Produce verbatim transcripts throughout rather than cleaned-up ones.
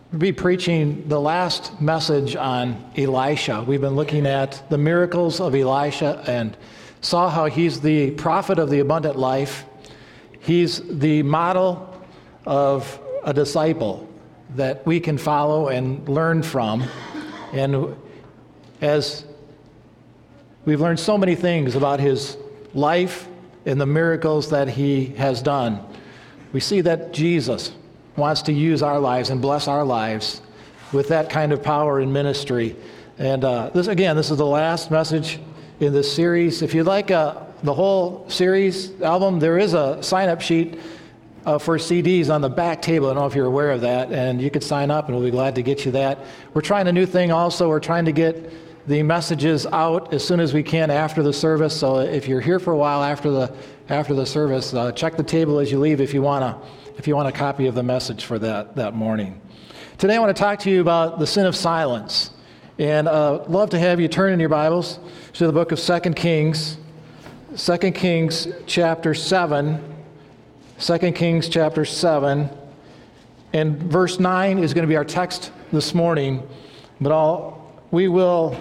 be preaching the last message on Elisha. We've been looking at the miracles of Elisha and saw how he's the prophet of the abundant life. He's the model of a disciple that we can follow and learn from. And as we've learned so many things about his life and the miracles that he has done, we see that Jesus wants to use our lives and bless our lives with that kind of power in ministry. And uh, this, again, this is the last message in this series. If you'd like uh, the whole series album, there is a sign-up sheet uh, for C Ds on the back table. I don't know if you're aware of that, and you could sign up, and we'll be glad to get you that. We're trying a new thing also. We're trying to get the messages out as soon as we can after the service. So if you're here for a while after the after the service, uh, check the table as you leave if you want to. If you want a copy of the message for that, that morning. Today I want to talk to you about the sin of silence. And uh, love to have you turn in your Bibles to the book of Second Kings. Second Kings chapter seven. Second Kings chapter seven. And verse nine is going to be our text this morning. But I'll, we will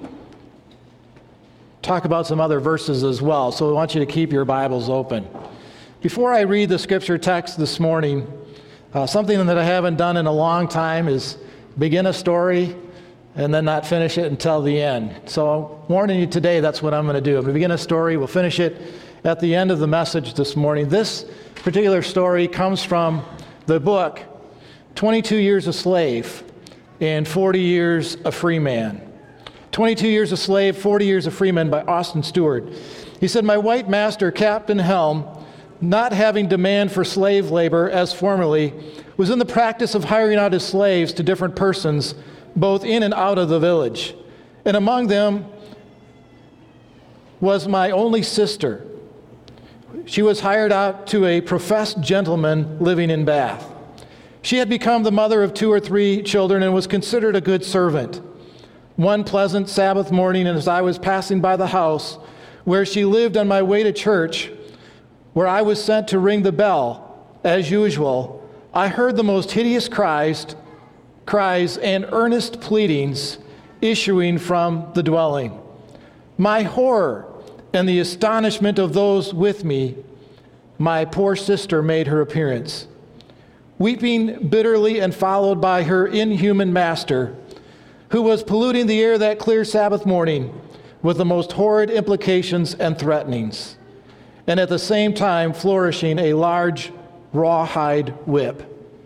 talk about some other verses as well. So we want you to keep your Bibles open. Before I read the scripture text this morning, uh, something that I haven't done in a long time is begin a story and then not finish it until the end. So warning you today, that's what I'm going to do. I'm going to begin a story, we'll finish it at the end of the message this morning. This particular story comes from the book, twenty-two Years a Slave and forty Years a Free Man. twenty-two Years a Slave, forty Years a Free Man by Austin Stewart. He said, "My white master, Captain Helm, not having demand for slave labor as formerly, was in the practice of hiring out his slaves to different persons, both in and out of the village. And among them was my only sister. She was hired out to a professed gentleman living in Bath. She had become the mother of two or three children and was considered a good servant. One pleasant Sabbath morning, as I was passing by the house where she lived on my way to church, where I was sent to ring the bell, as usual, I heard the most hideous cries, cries and earnest pleadings issuing from the dwelling. My horror and the astonishment of those with me, my poor sister made her appearance, weeping bitterly and followed by her inhuman master, who was polluting the air that clear Sabbath morning with the most horrid implications and threatenings, and at the same time flourishing a large rawhide whip.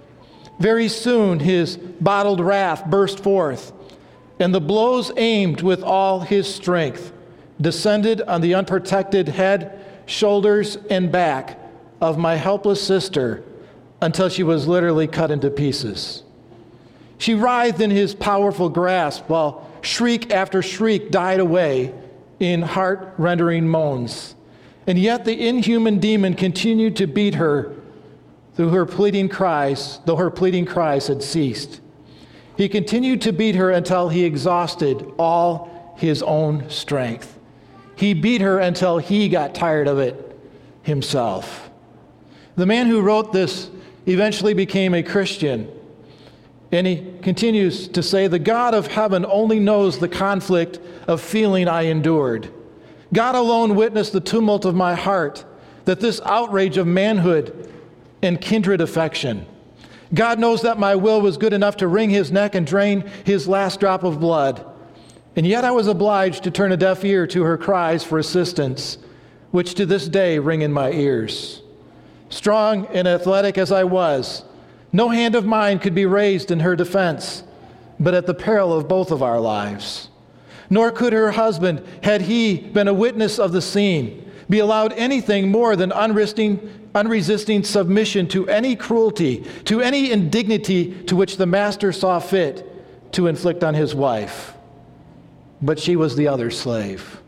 Very soon his bottled wrath burst forth, and the blows aimed with all his strength descended on the unprotected head, shoulders, and back of my helpless sister until she was literally cut into pieces. She writhed in his powerful grasp while shriek after shriek died away in heart-rendering moans. And yet the inhuman demon continued to beat her through her pleading cries, though her pleading cries had ceased. He continued to beat her until he exhausted all his own strength. He beat her until he got tired of it himself. The man who wrote this eventually became a Christian, and he continues to say, "The God of heaven only knows the conflict of feeling I endured. God alone witnessed the tumult of my heart, that this outrage of manhood and kindred affection. God knows that my will was good enough to wring his neck and drain his last drop of blood. And yet I was obliged to turn a deaf ear to her cries for assistance, which to this day ring in my ears. Strong and athletic as I was, no hand of mine could be raised in her defense, but at the peril of both of our lives. Nor could her husband, had he been a witness of the scene, be allowed anything more than unresisting, unresisting submission to any cruelty, to any indignity to which the master saw fit to inflict on his wife. But she was the other slave.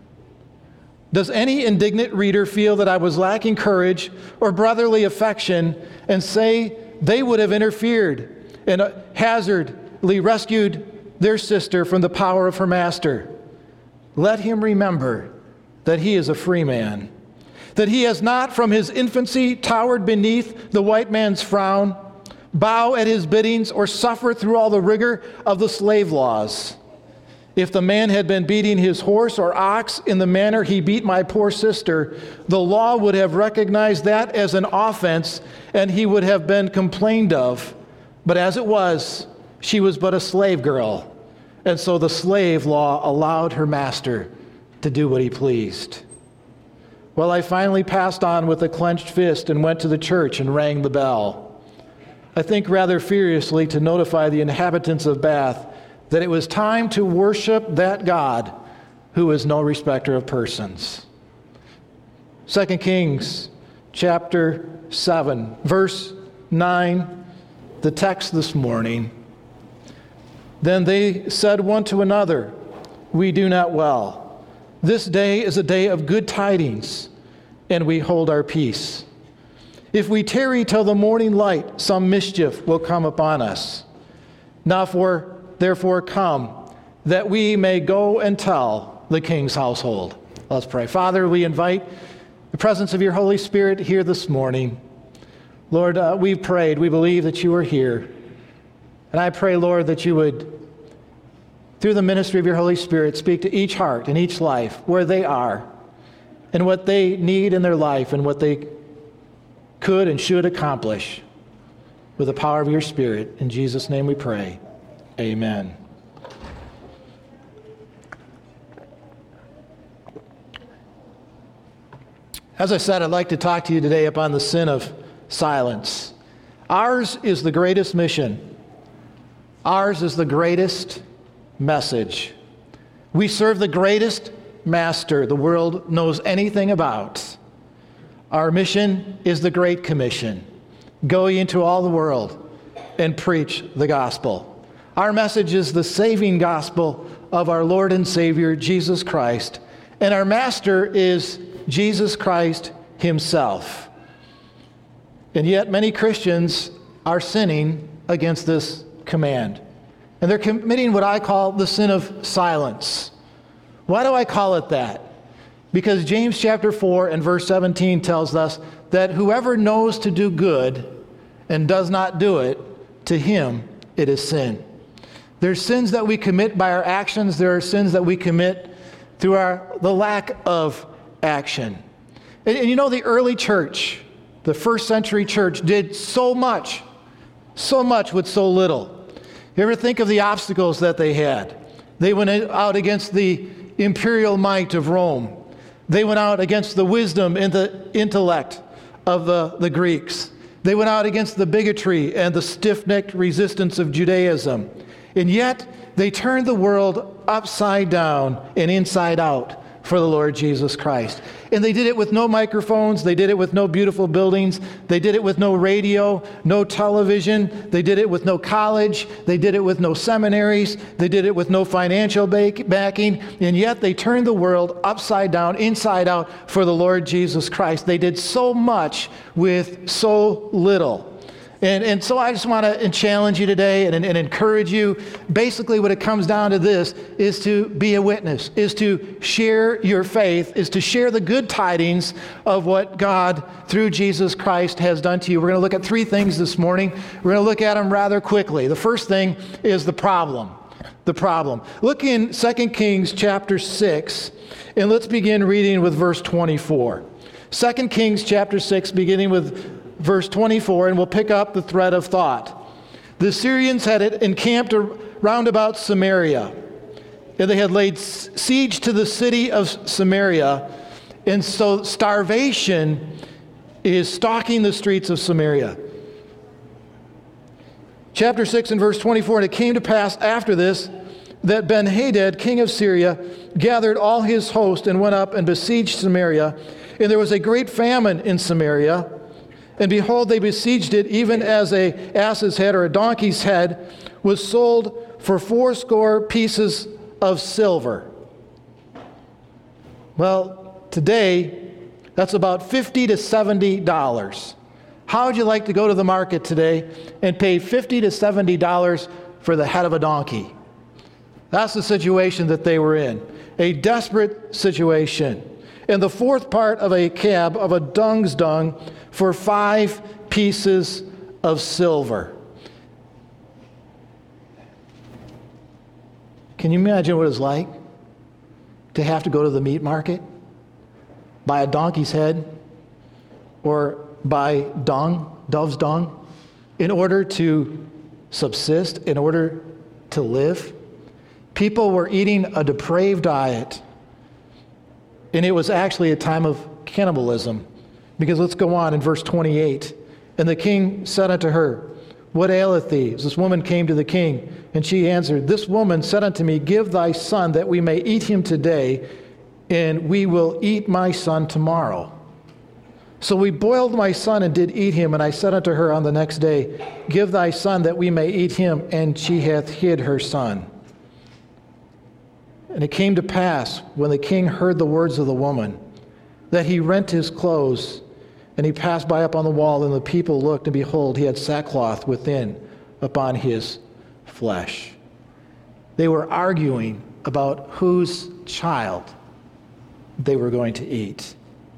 Does any indignant reader feel that I was lacking courage or brotherly affection and say they would have interfered and hazardly rescued their sister from the power of her master? Let him remember that he is a free man, that he has not from his infancy towered beneath the white man's frown, bow at his biddings, or suffer through all the rigor of the slave laws. If the man had been beating his horse or ox in the manner he beat my poor sister, the law would have recognized that as an offense, and he would have been complained of. But as it was, she was but a slave girl, and so the slave law allowed her master to do what he pleased. Well, I finally passed on with a clenched fist and went to the church and rang the bell. I think rather furiously to notify the inhabitants of Bath that it was time to worship that God who is no respecter of persons. Second Kings chapter seven, verse nine, the text this morning. Then they said one to another, "We do not well. This day is a day of good tidings, and we hold our peace. If we tarry till the morning light, some mischief will come upon us. Now for Therefore come, that we may go and tell the king's household." Let's pray. Father, we invite the presence of your Holy Spirit here this morning. Lord, uh, we've prayed. We believe that you are here. And I pray, Lord, that you would, through the ministry of your Holy Spirit, speak to each heart and each life where they are and what they need in their life and what they could and should accomplish with the power of your Spirit. In Jesus' name we pray. Amen. As I said, I'd like to talk to you today upon the sin of silence. Ours is the greatest mission. Ours is the greatest message. We serve the greatest master the world knows anything about. Our mission is the Great Commission. Go ye into all the world and preach the gospel. Our message is the saving gospel of our Lord and Savior, Jesus Christ. And our master is Jesus Christ himself. And yet many Christians are sinning against this command. And they're committing what I call the sin of silence. Why do I call it that? Because James chapter four and verse seventeen tells us that whoever knows to do good and does not do it, to him it is sin. There's sins that we commit by our actions. There are sins that we commit through our the lack of action. And, and you know, the early church, the first century church, did so much, so much with so little. You ever think of the obstacles that they had? They went out against the imperial might of Rome. They went out against the wisdom and the intellect of the, the Greeks. They went out against the bigotry and the stiff-necked resistance of Judaism. And yet, they turned the world upside down and inside out for the Lord Jesus Christ. And they did it with no microphones. They did it with no beautiful buildings. They did it with no radio, no television. They did it with no college. They did it with no seminaries. They did it with no financial backing. And yet, they turned the world upside down, inside out for the Lord Jesus Christ. They did so much with so little. And, and so I just want to challenge you today and, and encourage you. Basically, what it comes down to this is to be a witness, is to share your faith, is to share the good tidings of what God, through Jesus Christ, has done to you. We're going to look at three things this morning. We're going to look at them rather quickly. The first thing is the problem. The problem. Look in Second Kings chapter six, and let's begin reading with verse twenty-four. Second Kings chapter six, beginning with verse twenty-four, and we'll pick up the thread of thought. The Syrians had encamped round about Samaria, and they had laid siege to the city of Samaria, and so starvation is stalking the streets of Samaria. Chapter six and verse twenty-four, and it came to pass after this that Ben-Hadad, king of Syria, gathered all his host and went up and besieged Samaria, and there was a great famine in Samaria. And behold, they besieged it, even as a ass's head or a donkey's head was sold for fourscore pieces of silver. Well, today, that's about fifty to seventy dollars. How would you like to go to the market today and pay fifty to seventy dollars for the head of a donkey? That's the situation that they were in. A desperate situation. And the fourth part of a cab of a dung's dung for five pieces of silver. Can you imagine what it's like to have to go to the meat market, buy a donkey's head, or buy dung, dove's dung, in order to subsist, in order to live? People were eating a depraved diet, and it was actually a time of cannibalism. Because let's go on in verse twenty-eight. And the king said unto her, What aileth thee? This woman came to the king, and she answered, This woman said unto me, Give thy son, that we may eat him today, and we will eat my son tomorrow. So we boiled my son and did eat him, and I said unto her on the next day, Give thy son, that we may eat him, and she hath hid her son. And it came to pass, when the king heard the words of the woman, that he rent his clothes, and he passed by up on the wall, and the people looked, and behold, he had sackcloth within upon his flesh. They were arguing about whose child they were going to eat.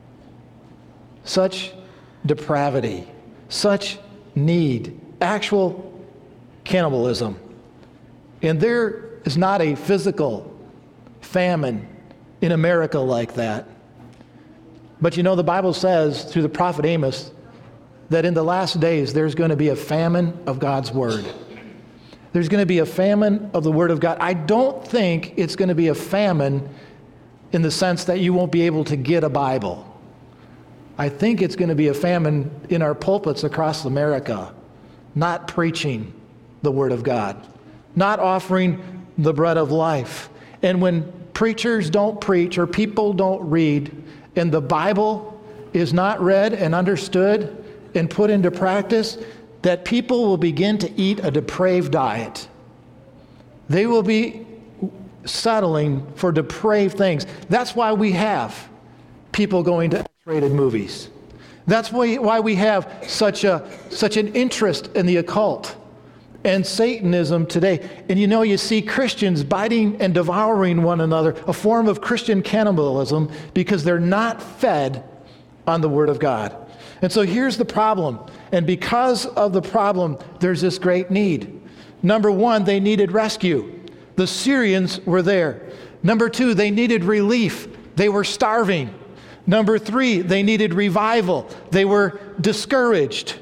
Such depravity, such need, actual cannibalism. And there is not a physical famine in America like that. But you know, the Bible says through the prophet Amos that in the last days there's going to be a famine of God's word. There's going to be a famine of the word of God. I don't think it's going to be a famine in the sense that you won't be able to get a Bible. I think it's going to be a famine in our pulpits across America, not preaching the word of God, not offering the bread of life. And when preachers don't preach or people don't read, and the Bible is not read and understood and put into practice, that people will begin to eat a depraved diet. They will be settling for depraved things. That's why we have people going to X-rated movies. That's why, why we have such a such an interest in the occult and Satanism today. And you know, you see Christians biting and devouring one another, a form of Christian cannibalism, because they're not fed on the Word of God. And so here's the problem. And because of the problem, there's this great need. Number one, they needed rescue. The Syrians were there. Number two, they needed relief. They were starving. Number three, they needed revival. They were discouraged.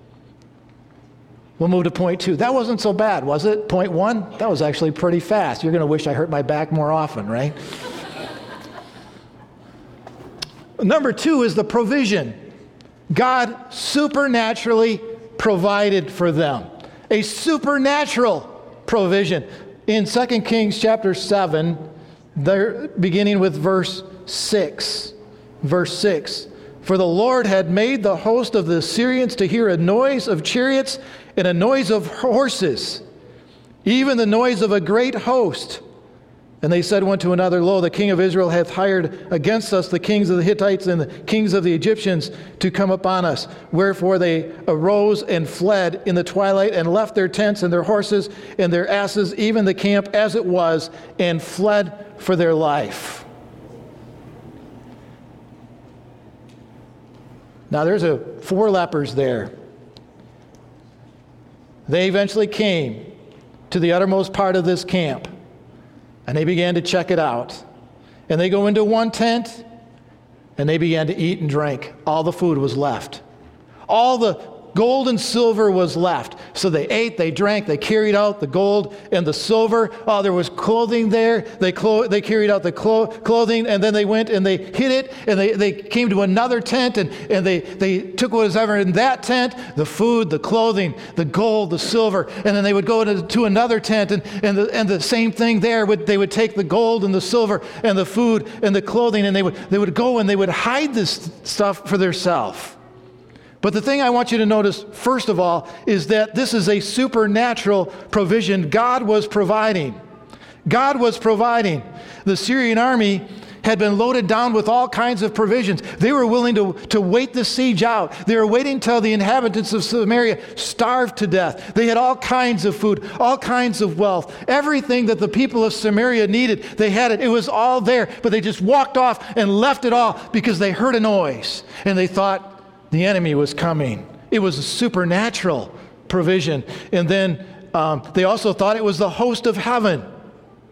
We'll move to point two. That wasn't so bad, was it? Point one? That was actually pretty fast. You're going to wish I hurt my back more often, right? Number two is the provision. God supernaturally provided for them. A supernatural provision. In Second Kings chapter seven, there, beginning with verse six. Verse six. For the Lord had made the host of the Syrians to hear a noise of chariots and a noise of horses, even the noise of a great host. And they said one to another, Lo, the king of Israel hath hired against us the kings of the Hittites and the kings of the Egyptians to come upon us. Wherefore they arose and fled in the twilight and left their tents and their horses and their asses, even the camp as it was, and fled for their life. Now there's a four lepers there. They eventually came to the uttermost part of this camp, and they began to check it out. And they go into one tent, and they began to eat and drink. All the food was left. All the gold and silver was left. So they ate, they drank, they carried out the gold and the silver. Oh, there was clothing there. They clo- they carried out the clo- clothing, and then they went and they hid it, and they, they came to another tent, and, and they, they took what was ever in that tent, the food, the clothing, the gold, the silver, and then they would go to, to another tent, and, and, the, and the same thing there. Would, they would take the gold and the silver and the food and the clothing, and they would, they would go and they would hide this stuff for themselves. But the thing I want you to notice, first of all, is that this is a supernatural provision God was providing. God was providing. The Syrian army had been loaded down with all kinds of provisions. They were willing to, to wait the siege out. They were waiting until the inhabitants of Samaria starved to death. They had all kinds of food, all kinds of wealth. Everything that the people of Samaria needed, they had it. It was all there, but they just walked off and left it all because they heard a noise, and they thought the enemy was coming. It was a supernatural provision. And then um, they also thought it was the host of heaven.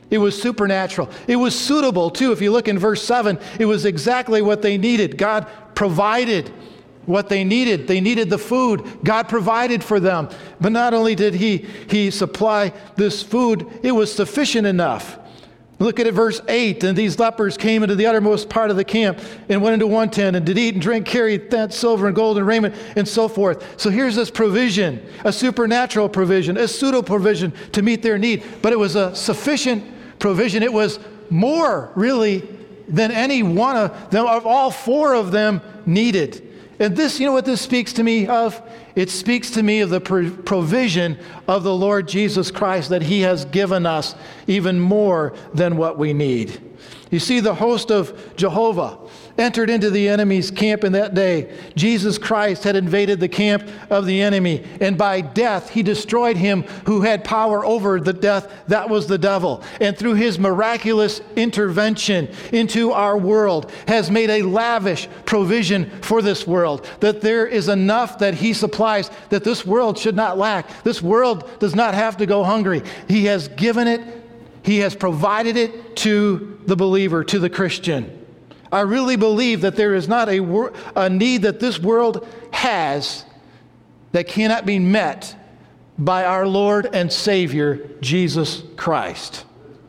It was supernatural. It was suitable, too. If you look in verse seven, it was exactly what they needed. God provided what they needed. They needed the food. God provided for them. But not only did he, he supply this food, it was sufficient enough. Look at it, verse eight. And these lepers came into the uttermost part of the camp and went into one tent and did eat and drink, carried that silver and gold and raiment and so forth. So here's this provision, a supernatural provision, a pseudo provision to meet their need. But it was a sufficient provision. It was more, really, than any one of them, of all four of them needed. And this, you know what this speaks to me of? It speaks to me of the provision of the Lord Jesus Christ, that he has given us even more than what we need. You see, the host of Jehovah entered into the enemy's camp in that day. Jesus Christ had invaded the camp of the enemy, and by death he destroyed him who had power over the death. That was the devil. And through his miraculous intervention into our world has made a lavish provision for this world, that there is enough that he supplies that this world should not lack. This world does not have to go hungry. He has given it, he has provided it to the believer, to the Christian. I really believe that there is not a, wor- a need that this world has that cannot be met by our Lord and Savior, Jesus Christ.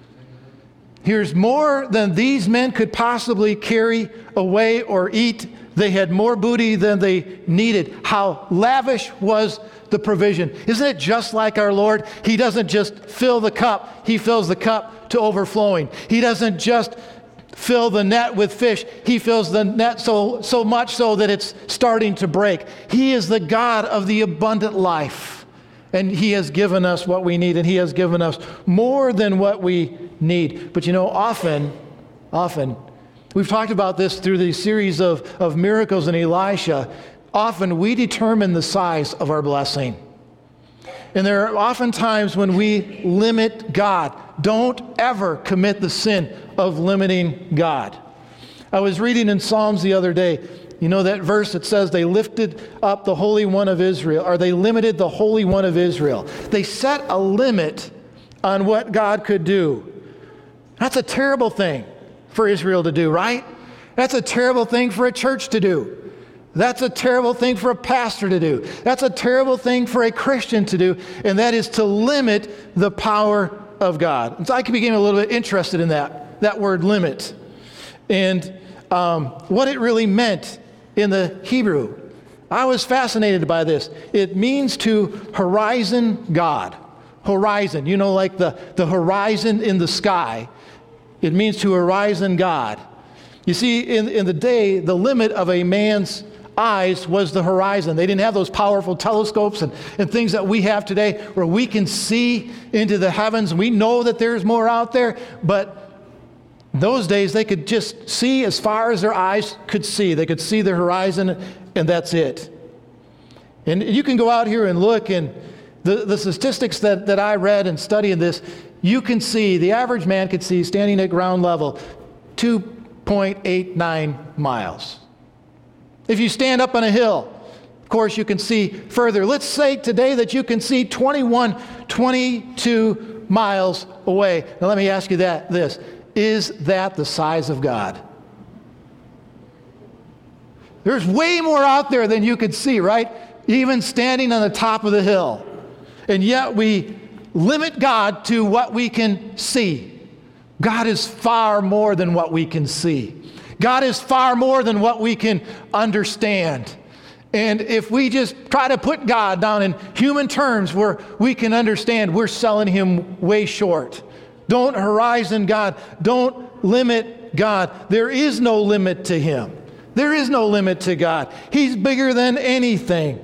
Here's more than these men could possibly carry away or eat. They had more booty than they needed. How lavish was the provision. Isn't it just like our Lord? He doesn't just fill the cup, he fills the cup to overflowing. He doesn't just fill the net with fish. He fills the net so, so much so that it's starting to break. He is the God of the abundant life. And he has given us what we need, and he has given us more than what we need. But you know, often, often, we've talked about this through the series of, of miracles in Elisha. Often we determine the size of our blessing. And there are often times when we limit God. Don't ever commit the sin of limiting God. I was reading in Psalms the other day, you know that verse that says they lifted up the Holy One of Israel, or they limited the Holy One of Israel. They set a limit on what God could do. That's a terrible thing for Israel to do, right? That's a terrible thing for a church to do. That's a terrible thing for a pastor to do. That's a terrible thing for a Christian to do, and that is to limit the power of God. And so I became a little bit interested in that, that word limit, and um, what it really meant in the Hebrew. I was fascinated by this. It means to horizon God. Horizon, you know, like the, the horizon in the sky. It means to horizon God. You see, in, in the day, the limit of a man's eyes was the horizon. They didn't have those powerful telescopes and, and things that we have today where we can see into the heavens. We know that there's more out there, but those days they could just see as far as their eyes could see. They could see the horizon, and that's it. And you can go out here and look, and the, the statistics that, that I read and studying this, you can see, the average man could see, standing at ground level, two point eight nine miles. If you stand up on a hill, of course, you can see further. Let's say today that you can see twenty-one, twenty-two miles away. Now let me ask you that, this. Is that the size of God? There's way more out there than you could see, right? Even standing on the top of the hill. And yet we limit God to what we can see. God is far more than what we can see. God is far more than what we can understand. And if we just try to put God down in human terms where we can understand, we're selling him way short. Don't horizon God. Don't limit God. There is no limit to him. There is no limit to God. He's bigger than anything.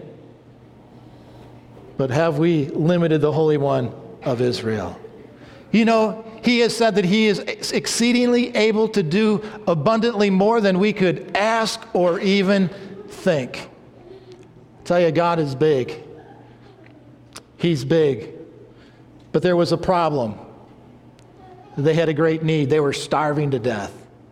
But have we limited the Holy One of Israel? You know, he has said that he is exceedingly able to do abundantly more than we could ask or even think. I tell you, God is big. He's big. But there was a problem. They had a great need. They were starving to death.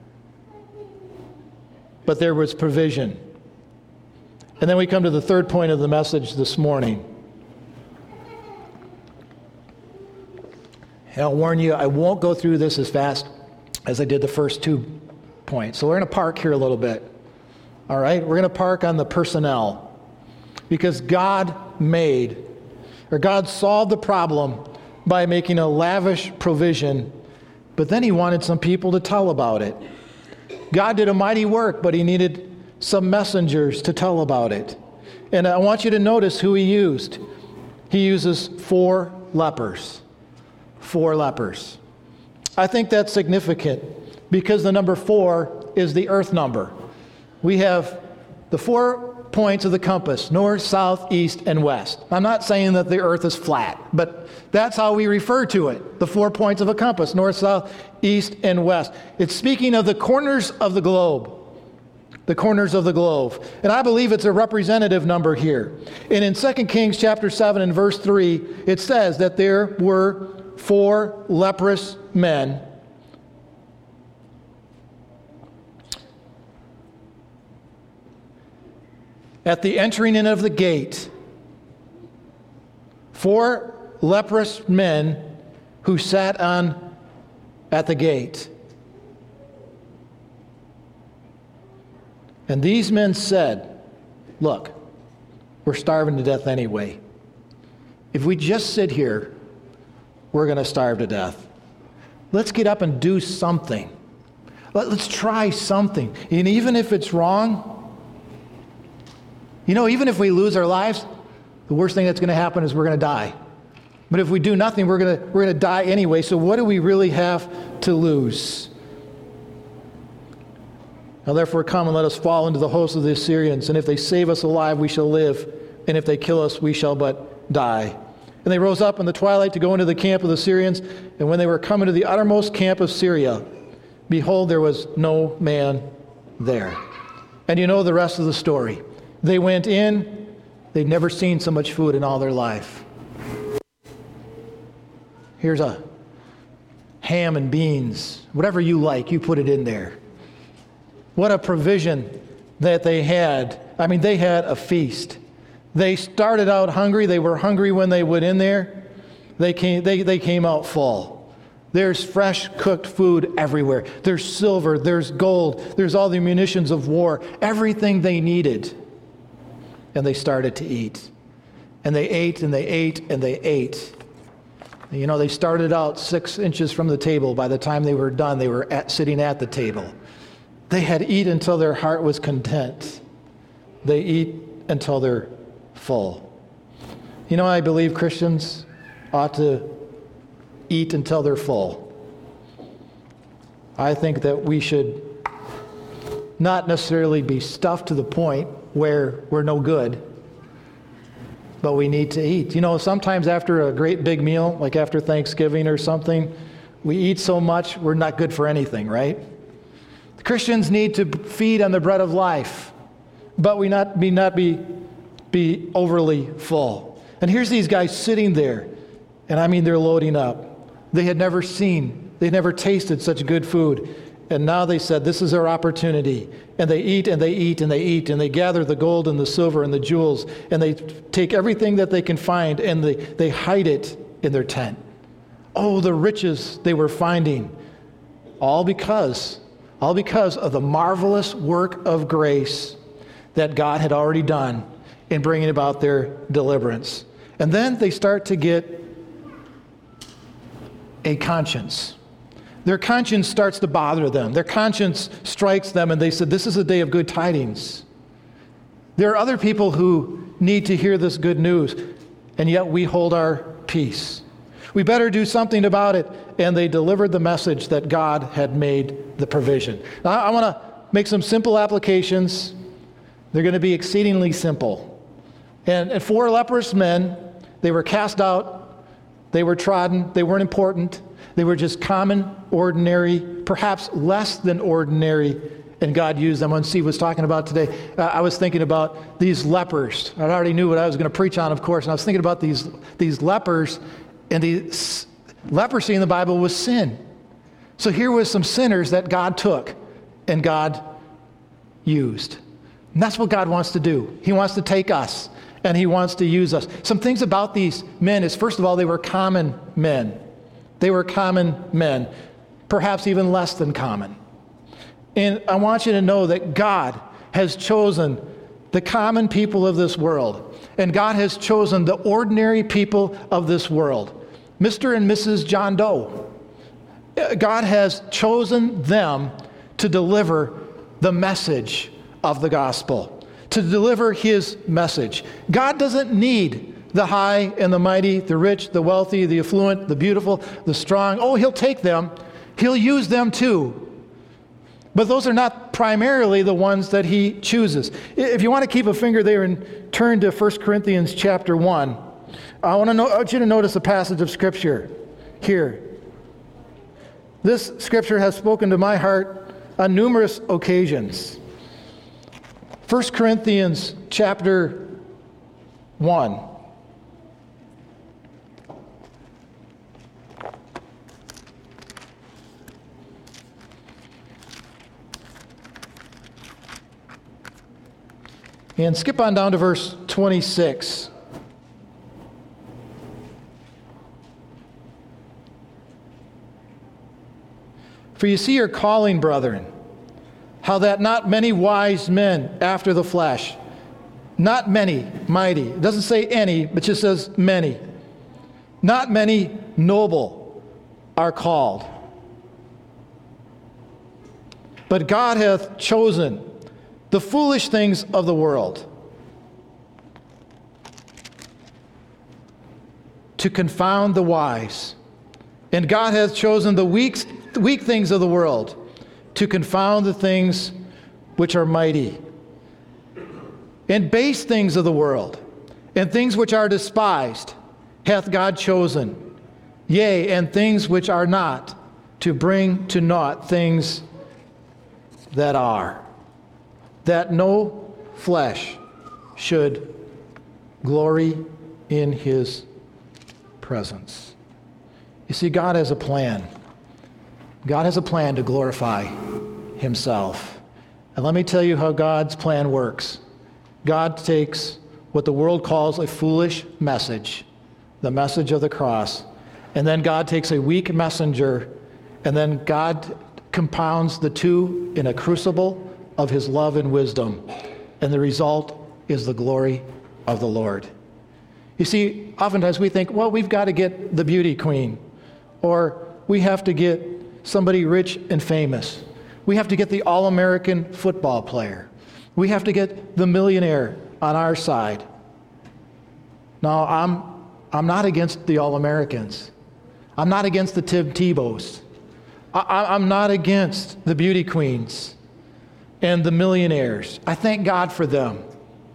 But there was provision. And then we come to the third point of the message this morning. And I'll warn you, I won't go through this as fast as I did the first two points. So we're going to park here a little bit. All right? We're going to park on the personnel. Because God made, or God solved the problem by making a lavish provision, but then he wanted some people to tell about it. God did a mighty work, but he needed some messengers to tell about it. And I want you to notice who he used. He uses four lepers. Four lepers. I think that's significant because the number four is the earth number. We have the four points of the compass, north, south, east, and west. I'm not saying that the earth is flat, but that's how we refer to it, the four points of a compass, north, south, east, and west. It's speaking of the corners of the globe, the corners of the globe. And I believe it's a representative number here. And in Second Kings chapter seven and verse three, it says that there were four leprous men at the entering in of the gate, four leprous men who sat on at the gate. And these men said, look, we're starving to death anyway. If we just sit here, we're going to starve to death. Let's get up and do something. Let's try something. And even if it's wrong, you know, even if we lose our lives, the worst thing that's going to happen is we're going to die. But if we do nothing, we're going to we're going to die anyway. So what do we really have to lose? Now therefore come and let us fall into the host of the Assyrians. And if they save us alive, we shall live. And if they kill us, we shall but die. And they rose up in the twilight to go into the camp of the Syrians. And when they were coming to the uttermost camp of Syria, behold, there was no man there. And you know the rest of the story. They went in, they'd never seen so much food in all their life. Here's a ham and beans, whatever you like, you put it in there. What a provision that they had. I mean, they had a feast. They started out hungry. They were hungry when they went in there. They came, they, they came out full. There's fresh cooked food everywhere. There's silver, there's gold, there's all the munitions of war, everything they needed. And they started to eat. And they ate and they ate and they ate. And you know, they started out six inches from the table. By the time they were done, they were at, sitting at the table. They had eaten until their heart was content. They eat until they're full. You know, I believe Christians ought to eat until they're full. I think that we should not necessarily be stuffed to the point where we're no good, but we need to eat. You know, sometimes after a great big meal, like after Thanksgiving or something, we eat so much we're not good for anything, right? The Christians need to feed on the bread of life, but we not be not be be overly full. And here's these guys sitting there, and I mean they're loading up. They had never seen, they never tasted such good food. And now they said, this is our opportunity. And they eat and they eat and they eat and they gather the gold and the silver and the jewels and they take everything that they can find and they, they hide it in their tent. Oh, the riches they were finding. All because, all because of the marvelous work of grace that God had already done in bringing about their deliverance. And then they start to get a conscience. Their conscience starts to bother them. Their conscience strikes them and they said, this is a day of good tidings. There are other people who need to hear this good news, and yet we hold our peace. We better do something about it. And they delivered the message that God had made the provision. Now, I want to make some simple applications. They're going to be exceedingly simple. And, and four leprous men, they were cast out, they were trodden, they weren't important. They were just common, ordinary, perhaps less than ordinary, and God used them. When Steve was talking about today, uh, I was thinking about these lepers. I already knew what I was going to preach on, of course, and I was thinking about these, these lepers, and the leprosy in the Bible was sin. So here was some sinners that God took and God used. And that's what God wants to do. He wants to take us and he wants to use us. Some things about these men is, first of all, they were common men. They were common men, perhaps even less than common. And I want you to know that God has chosen the common people of this world, and God has chosen the ordinary people of this world, Mister and Missus John Doe. God has chosen them to deliver the message of the gospel, to deliver his message. God doesn't need the high and the mighty, the rich, the wealthy, the affluent, the beautiful, the strong. Oh, he'll take them. He'll use them too. But those are not primarily the ones that he chooses. If you want to keep a finger there and turn to First Corinthians chapter one, I want, to know, I want you to notice a passage of Scripture here. This Scripture has spoken to my heart on numerous occasions. First Corinthians chapter one. And skip on down to verse twenty-six. For you see your calling, brethren, how that not many wise men after the flesh, not many mighty, it doesn't say any, but just says many, not many noble are called. But God hath chosen the foolish things of the world to confound the wise. And God hath chosen the weak, weak things of the world to confound the things which are mighty. And base things of the world, and things which are despised, hath God chosen. Yea, and things which are not, to bring to naught things that are, that no flesh should glory in his presence. You see, God has a plan. God has a plan to glorify himself. And let me tell you how God's plan works. God takes what the world calls a foolish message, the message of the cross, and then God takes a weak messenger, and then God compounds the two in a crucible of his love and wisdom, and the result is the glory of the Lord. You see, oftentimes we think, well, we've got to get the beauty queen, or we have to get somebody rich and famous. We have to get the all-American football player. We have to get the millionaire on our side. Now, I'm I'm not against the all-Americans. I'm not against the Tim Tebows. I, I'm not against the beauty queens and the millionaires. I thank God for them.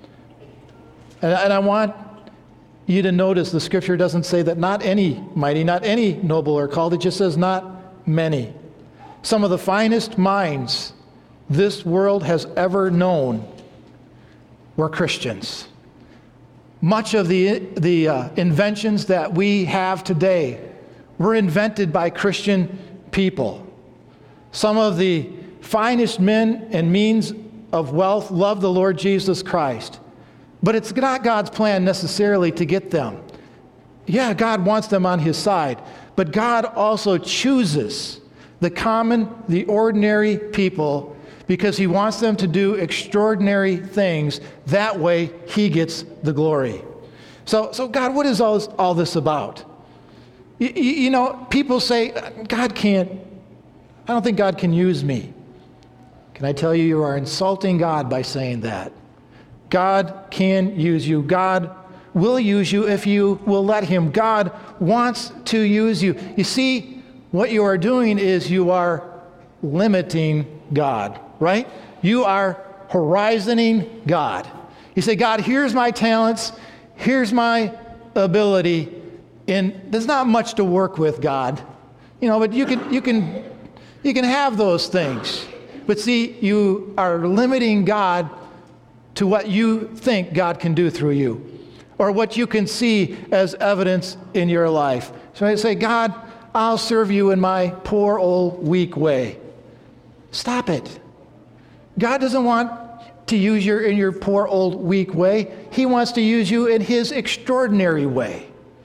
And, and I want you to notice the Scripture doesn't say that not any mighty, not any noble are called. It just says not many. Some of the finest minds this world has ever known were Christians. Much of the, the uh, inventions that we have today were invented by Christian people. Some of the finest men and means of wealth love the Lord Jesus Christ. But it's not God's plan necessarily to get them. Yeah, God wants them on his side. But God also chooses the common, the ordinary people because he wants them to do extraordinary things. That way, he gets the glory. So, so God, what is all this, all this about? You, you know, people say, God can't, I don't think God can use me. Can I tell you, you are insulting God by saying that. God can use you. God will use you if you will let him. God wants to use you. You see, what you are doing is you are limiting God, right? You are horizoning God. You say, God, here's my talents, here's my ability, and there's not much to work with, God. You know, but you can you can you can have those things. But see, you are limiting God to what you think God can do through you, or what you can see as evidence in your life. So I say, God, I'll serve you in my poor old weak way. Stop it. God doesn't want to use you in your poor old weak way. He wants to use you in his extraordinary way.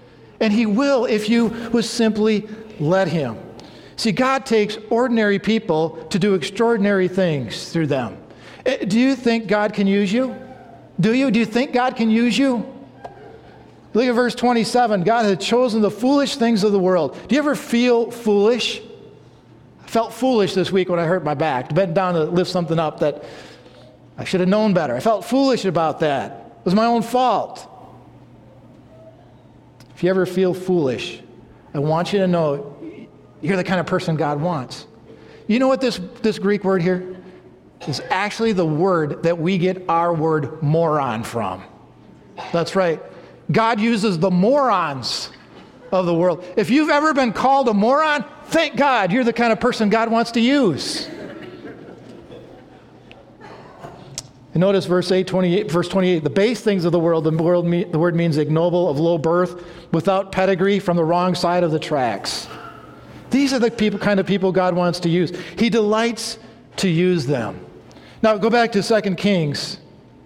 And he will if you would simply let him. See, God takes ordinary people to do extraordinary things through them. Do you think God can use you? Do you? Do you think God can use you? Look at verse twenty-seven. God had chosen the foolish things of the world. Do you ever feel foolish? I felt foolish this week when I hurt my back. Bent down to lift something up that I should have known better. I felt foolish about that. It was my own fault. If you ever feel foolish, I want you to know you're the kind of person God wants. You know what this, this Greek word here is? Actually the word that we get our word moron from. That's right. God uses the morons of the world. If you've ever been called a moron, thank God you're the kind of person God wants to use. And notice verse eight, twenty-eight, verse twenty-eight, the base things of the world, the, world the word means ignoble, of low birth, without pedigree, from the wrong side of the tracks. These are the people, kind of people God wants to use. He delights to use them. Now go back to Second Kings.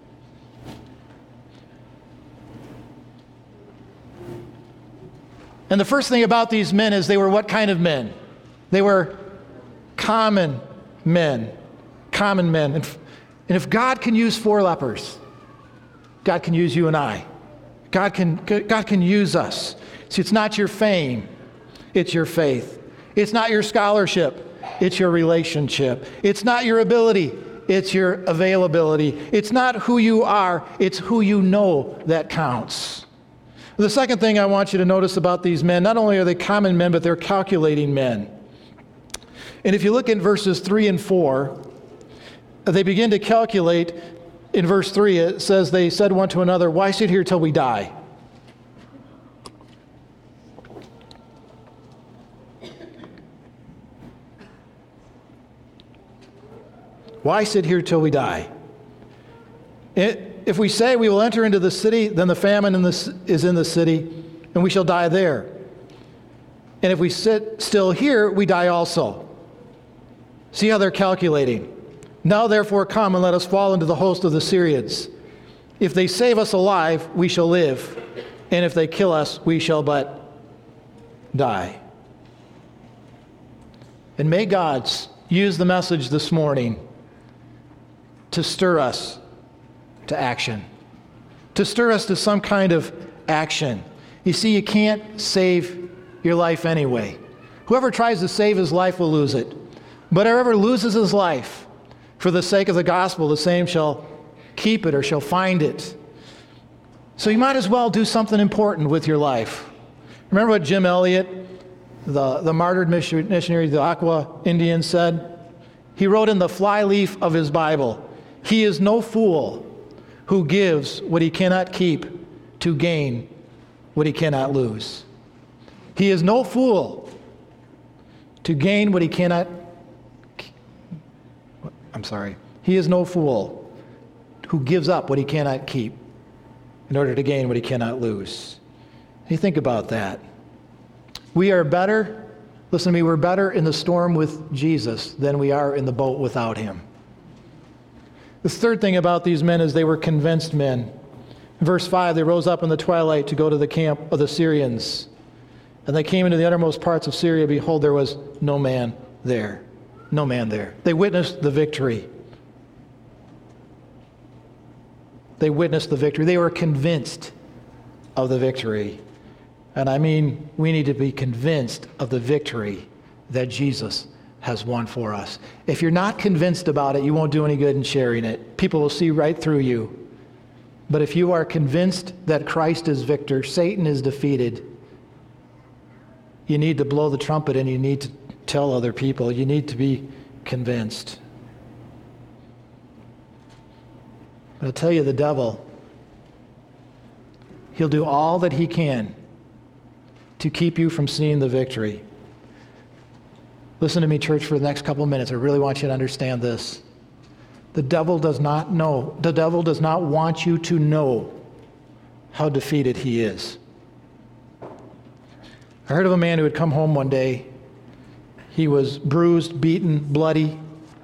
And the first thing about these men is they were what kind of men? They were common men. Common men. And, and if God can use four lepers, God can use you and I. God can, God can use us. See, it's not your fame, it's your faith. It's not your scholarship, it's your relationship. It's not your ability, it's your availability. It's not who you are, it's who you know that counts. The second thing I want you to notice about these men, not only are they common men, but they're calculating men. And if you look in verses three and four, they begin to calculate. In verse three, it says, they said one to another, why sit here till we die? Why sit here till we die? It, If we say we will enter into the city, then the famine in the, is in the city, and we shall die there. And if we sit still here, we die also. See how they're calculating. Now therefore come and let us fall into the host of the Syrians. If they save us alive, we shall live. And if they kill us, we shall but die. And may God use the message this morning to stir us to action, to stir us to some kind of action. You see, you can't save your life anyway. Whoever tries to save his life will lose it. But whoever loses his life for the sake of the gospel, the same shall keep it or shall find it. So you might as well do something important with your life. Remember what Jim Elliot, the, the martyred missionary, the Aqua Indian, said? He wrote in the flyleaf of his Bible, "He is no fool who gives what he cannot keep to gain what he cannot lose." He is no fool to gain what he cannot, I'm sorry, he is no fool who gives up what he cannot keep in order to gain what he cannot lose. You think about that. We are better, listen to me, we're better in the storm with Jesus than we are in the boat without him. The third thing about these men is they were convinced men. In verse five, they rose up in the twilight to go to the camp of the Syrians. And they came into the uttermost parts of Syria. Behold, there was no man there. No man there. They witnessed the victory. They witnessed the victory. They were convinced of the victory. And I mean, we need to be convinced of the victory that Jesus has won for us. If you're not convinced about it, you won't do any good in sharing it. People will see right through you. But if you are convinced that Christ is victor, Satan is defeated, you need to blow the trumpet and you need to tell other people. You need to be convinced. I'll tell you, the devil, he'll do all that he can to keep you from seeing the victory. Listen to me, church, for the next couple of minutes. I really want you to understand this. The devil does not know, the devil does not want you to know how defeated he is. I heard of a man who had come home one day. He was bruised, beaten, bloody.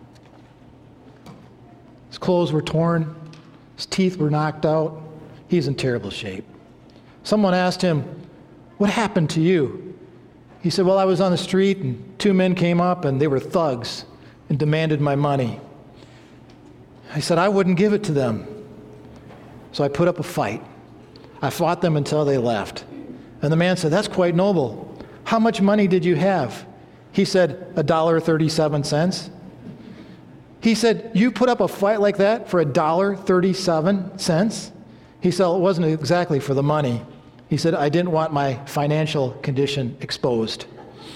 His clothes were torn. His teeth were knocked out. He's in terrible shape. Someone asked him, what happened to you? He said, well, I was on the street and two men came up and they were thugs and demanded my money. I said, I wouldn't give it to them. So I put up a fight. I fought them until they left. And the man said, that's quite noble. How much money did you have? He said, a dollar thirty-seven cents. He said, you put up a fight like that for a dollar thirty-seven cents? He said, it wasn't exactly for the money. He said, I didn't want my financial condition exposed.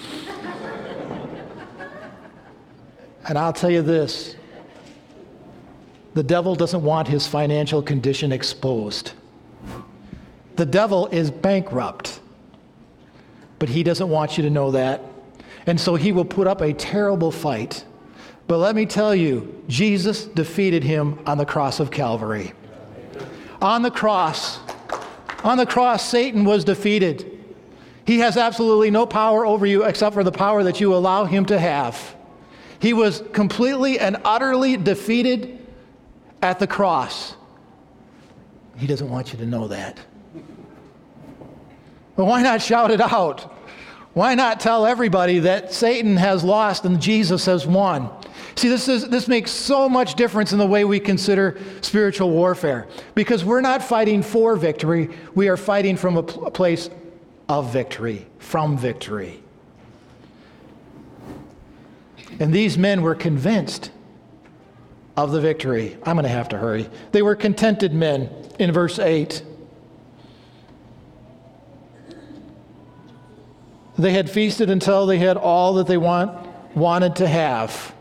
And I'll tell you this, the devil doesn't want his financial condition exposed. The devil is bankrupt, but he doesn't want you to know that. And so he will put up a terrible fight. But let me tell you, Jesus defeated him on the cross of Calvary. On the cross, on the cross, Satan was defeated. He has absolutely no power over you except for the power that you allow him to have. He was completely and utterly defeated at the cross. He doesn't want you to know that. But why not shout it out? Why not tell everybody that Satan has lost and Jesus has won? See, this is this makes so much difference in the way we consider spiritual warfare, because we're not fighting for victory, we are fighting from a, pl- a place of victory, from victory. And these men were convinced of the victory. I'm going to have to hurry. They were contented men in verse eight. They had feasted until they had all that they want, wanted to have.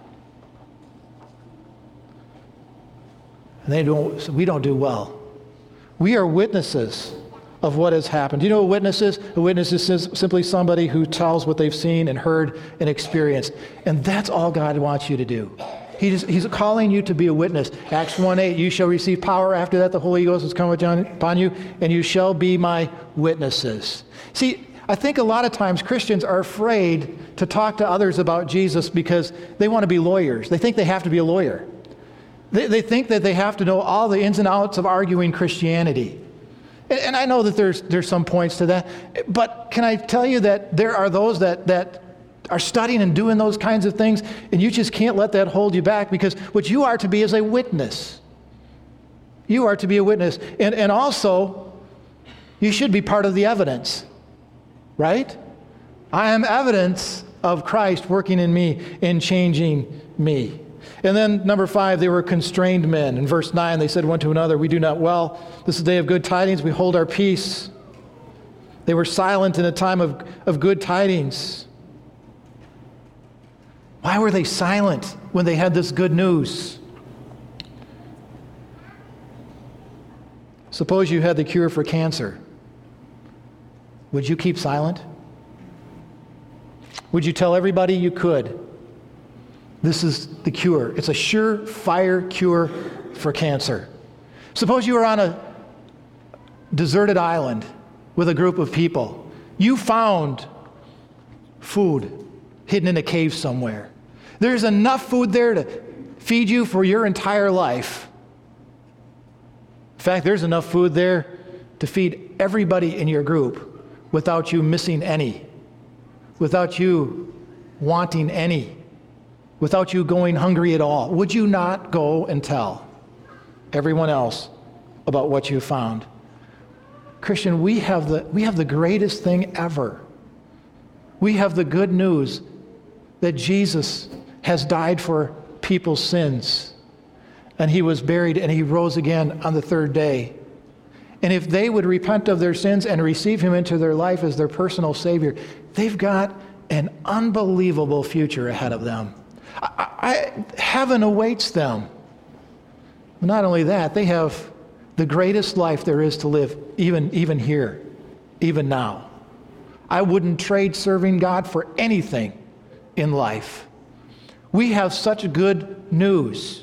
And they don't, so we don't do well. We are witnesses of what has happened. Do you know what a witness is? A witness is simply somebody who tells what they've seen and heard and experienced. And that's all God wants you to do. He just, he's calling you to be a witness. Acts one eight, you shall receive power. After that, the Holy Ghost has come upon you, and you shall be my witnesses. See, I think a lot of times Christians are afraid to talk to others about Jesus because they want to be lawyers. They think they have to be a lawyer. They, they think that they have to know all the ins and outs of arguing Christianity. And, and I know that there's there's some points to that. But can I tell you that there are those that, that are studying and doing those kinds of things, and you just can't let that hold you back, because what you are to be is a witness. You are to be a witness. And, and also, you should be part of the evidence. Right? I am evidence of Christ working in me and changing me. And then number five, they were constrained men. In verse nine, they said one to another, we do not well. This is the day of good tidings. We hold our peace. They were silent in a time of, of good tidings. Why were they silent when they had this good news? Suppose you had the cure for cancer. Would you keep silent? Would you tell everybody you could? This is the cure. It's a surefire cure for cancer. Suppose you were on a deserted island with a group of people. You found food hidden in a cave somewhere. There's enough food there to feed you for your entire life. In fact, there's enough food there to feed everybody in your group without you missing any, without you wanting any, without you going hungry at all. Would you not go and tell everyone else about what you found? Christian, we have the, we have the greatest thing ever. We have the good news that Jesus has died for people's sins, and he was buried and he rose again on the third day. And if they would repent of their sins and receive him into their life as their personal Savior, they've got an unbelievable future ahead of them. I, I, heaven awaits them. But not only that, they have the greatest life there is to live, even, even here, even now. I wouldn't trade serving God for anything in life. We have such good news.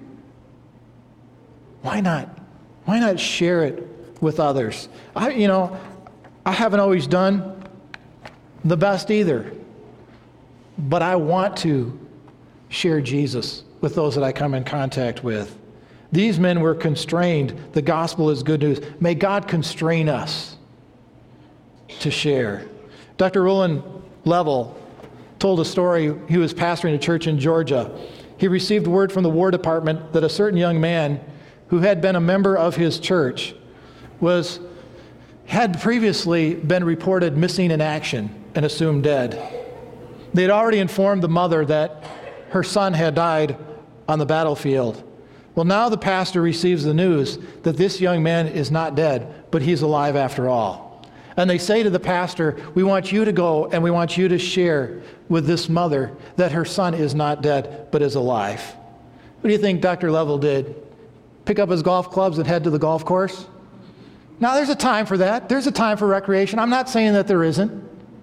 Why not? Why not share it with others? I, you know, I haven't always done the best either, but I want to share Jesus with those that I come in contact with. These men were constrained. The gospel is good news. May God constrain us to share. Doctor Roland Level told a story. He was pastoring a church in Georgia. He received word from the War Department that a certain young man who had been a member of his church was had previously been reported missing in action and assumed dead. They had already informed the mother that her son had died on the battlefield. Well, now the pastor receives the news that this young man is not dead, but he's alive after all. And they say to the pastor, we want you to go and we want you to share with this mother that her son is not dead, but is alive. What do you think Doctor Level did? Pick up his golf clubs and head to the golf course? Now, there's a time for that. There's a time for recreation. I'm not saying that there isn't.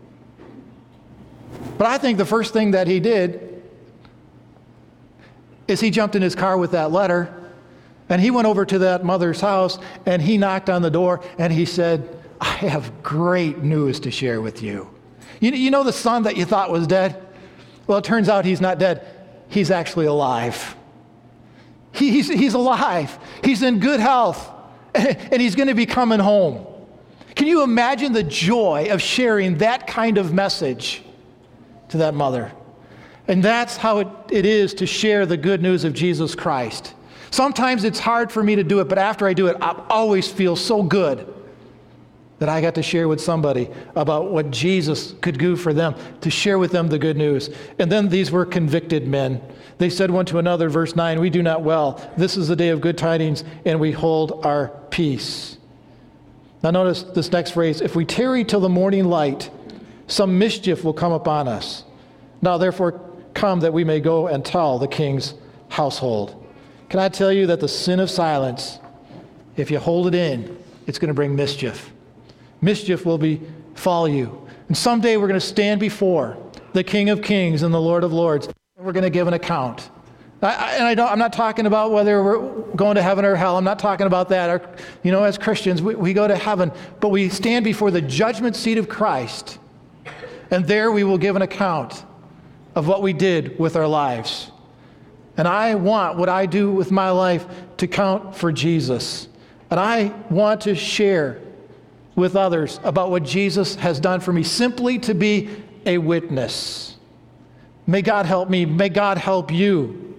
But I think the first thing that he did is he jumped in his car with that letter, and he went over to that mother's house, and he knocked on the door, and he said, I have great news to share with you. You, you know the son that you thought was dead? Well, it turns out he's not dead. He's actually alive. He, he's, he's alive. He's in good health. And he's going to be coming home. Can you imagine the joy of sharing that kind of message to that mother? And that's how it, it is to share the good news of Jesus Christ. Sometimes it's hard for me to do it, but after I do it, I always feel so good that I got to share with somebody about what Jesus could do for them, to share with them the good news. And then these were convicted men. They said one to another, verse nine, we do not well. This is the day of good tidings, and we hold our peace. Now notice this next phrase, if we tarry till the morning light, some mischief will come upon us. Now therefore come that we may go and tell the king's household. Can I tell you that the sin of silence, if you hold it in, it's going to bring mischief. Mischief will befall you. And someday we're going to stand before the King of Kings and the Lord of Lords. And we're going to give an account. I, I, and I don't, I'm not talking about whether we're going to heaven or hell. I'm not talking about that. Our, you know, as Christians, we, we go to heaven, but we stand before the judgment seat of Christ. And there we will give an account of what we did with our lives. And I want what I do with my life to count for Jesus. And I want to share with others about what Jesus has done for me, simply to be a witness. May God help me. May God help you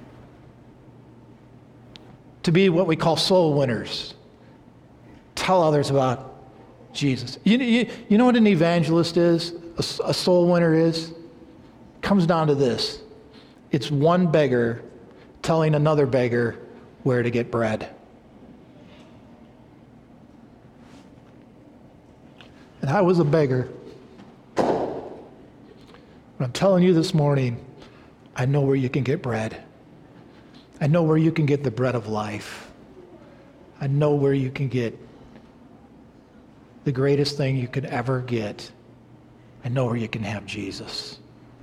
to be what we call soul winners. Tell others about Jesus. You, you, you know what an evangelist is? A, a soul winner is? It comes down to this. It's one beggar telling another beggar where to get bread. And I was a beggar. But I'm telling you this morning, I know where you can get bread. I know where you can get the bread of life. I know where you can get the greatest thing you could ever get. I know where you can have Jesus.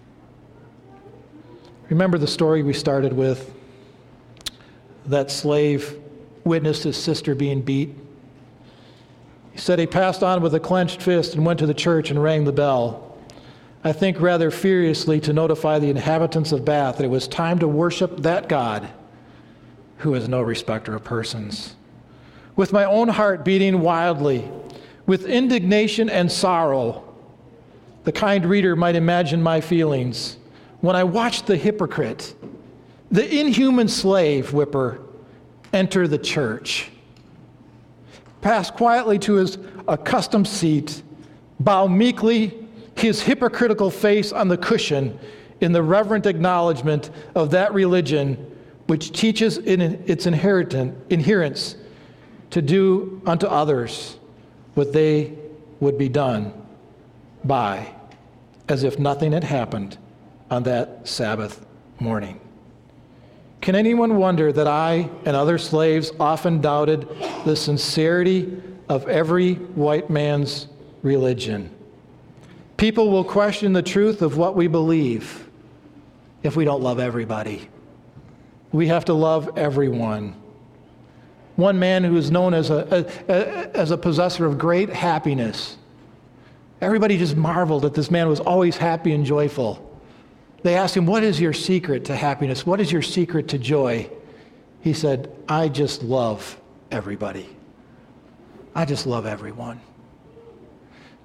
Remember the story we started with? That slave witnessed his sister being beat. He said he passed on with a clenched fist and went to the church and rang the bell. I think rather furiously to notify the inhabitants of Bath that it was time to worship that God who is no respecter of persons. With my own heart beating wildly, with indignation and sorrow, the kind reader might imagine my feelings when I watched the hypocrite, the inhuman slave whipper, enter the church, pass quietly to his accustomed seat, bow meekly his hypocritical face on the cushion in the reverent acknowledgement of that religion which teaches in its inheritant, adherents to do unto others what they would be done by, as if nothing had happened on that Sabbath morning. Can anyone wonder that I and other slaves often doubted the sincerity of every white man's religion? People will question the truth of what we believe if we don't love everybody. We have to love everyone. One man who is known as a, a, as a possessor of great happiness. Everybody just marveled that this man was always happy and joyful. They asked him, what is your secret to happiness? What is your secret to joy? He said, I just love everybody. I just love everyone.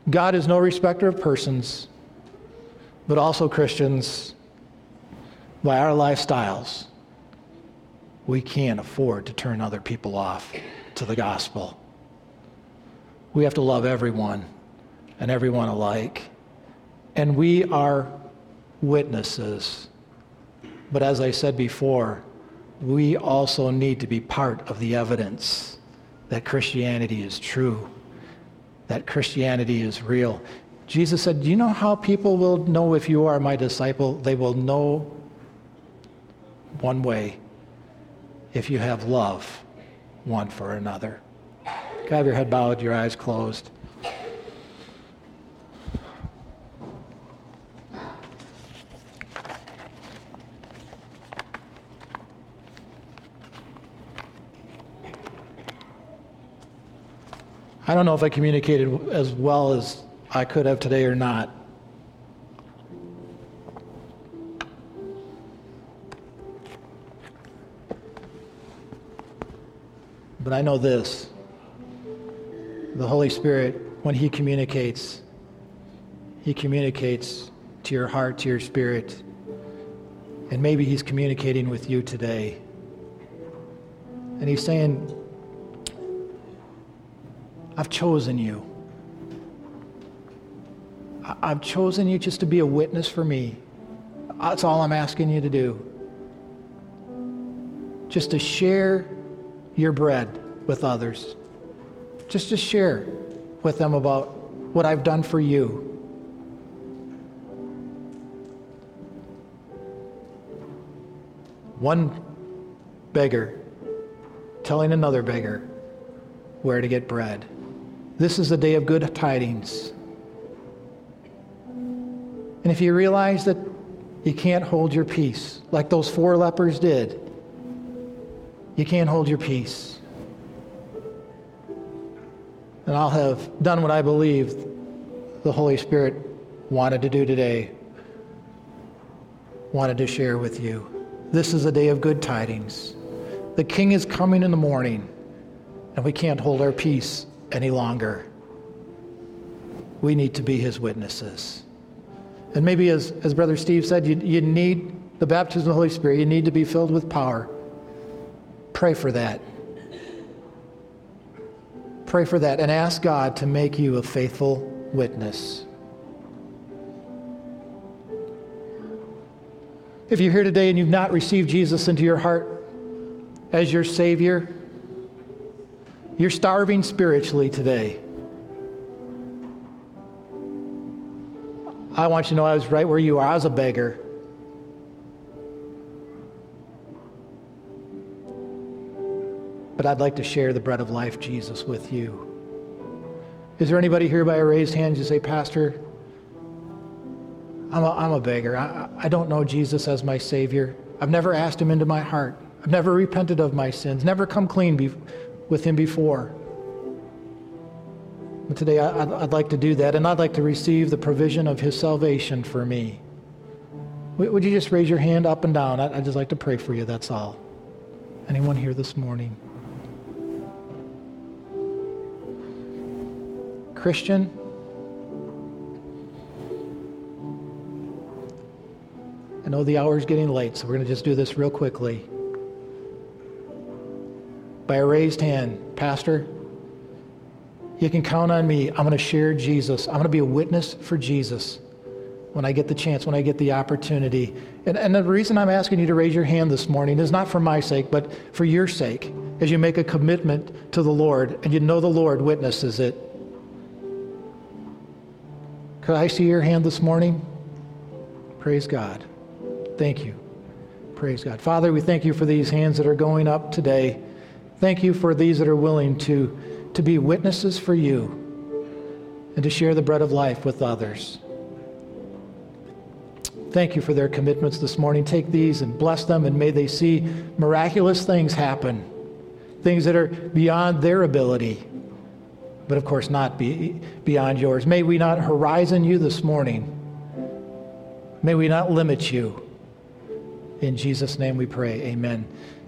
God is no respecter of persons, but also Christians, by our lifestyles, we can't afford to turn other people off to the gospel. We have to love everyone and everyone alike. And we are witnesses. But as I said before, we also need to be part of the evidence that Christianity is true, that Christianity is real. Jesus said, do you know how people will know if you are my disciple? They will know one way, if you have love one for another. You can have your head bowed, your eyes closed. I don't know if I communicated as well as I could have today or not. But I know this. The Holy Spirit, when He communicates, He communicates to your heart, to your spirit. And maybe He's communicating with you today. And He's saying, I've chosen you. I've chosen you just to be a witness for me. That's all I'm asking you to do. Just to share your bread with others. Just to share with them about what I've done for you. One beggar telling another beggar where to get bread. This is a day of good tidings. And if you realize that you can't hold your peace, like those four lepers did, you can't hold your peace. And I'll have done what I believe the Holy Spirit wanted to do today, wanted to share with you. This is a day of good tidings. The King is coming in the morning, and we can't hold our peace any longer. We need to be His witnesses. And maybe as, as Brother Steve said, you, you need the baptism of the Holy Spirit. You need to be filled with power. Pray for that. Pray for that and ask God to make you a faithful witness. If you're here today and you've not received Jesus into your heart as your Savior, you're starving spiritually today. I want you to know I was right where you are. I was a beggar. But I'd like to share the bread of life, Jesus, with you. Is there anybody here by a raised hand you say, Pastor, I'm a, I'm a beggar. I, I don't know Jesus as my Savior. I've never asked Him into my heart. I've never repented of my sins, never come clean be, with Him before. But today I'd, I'd like to do that, and I'd like to receive the provision of His salvation for me. Would you just raise your hand up and down? I'd just like to pray for you, that's all. Anyone here this morning? Christian, I know the hour's getting late, so we're going to just do this real quickly. By a raised hand, Pastor, you can count on me. I'm going to share Jesus. I'm going to be a witness for Jesus when I get the chance, when I get the opportunity. And, and the reason I'm asking you to raise your hand this morning is not for my sake, but for your sake, as you make a commitment to the Lord and you know the Lord witnesses it. Could I see your hand this morning? Praise God. Thank you. Praise God. Father, we thank you for these hands that are going up today. Thank you for these that are willing to, to be witnesses for you and to share the bread of life with others. Thank you for their commitments this morning. Take these and bless them, and may they see miraculous things happen, things that are beyond their ability, but of course not be beyond yours. May we not horizon you this morning. May we not limit you. In Jesus' name we pray, amen.